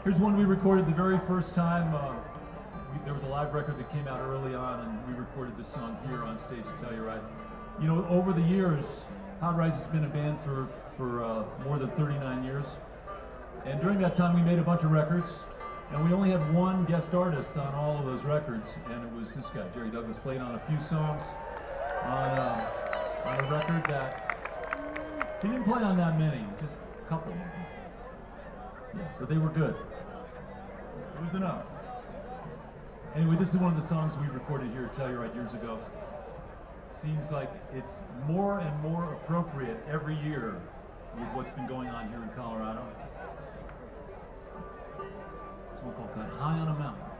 Here's one we recorded the very first time. There was a live record that came out early on, and we recorded this song here on stage at Telluride. You know, over the years, Hot Rize has been a band for more than 39 years. And during that time, we made a bunch of records, and we only had one guest artist on all of those records, and it was this guy, Jerry Douglas, played on a few songs on a record that he didn't play on that many, just a couple maybe. Yeah, but they were good. It was enough. Anyway, this is one of the songs we recorded here at Telluride years ago. Seems like it's more and more appropriate every year with what's been going on here in Colorado. It's one called High on a Mountain.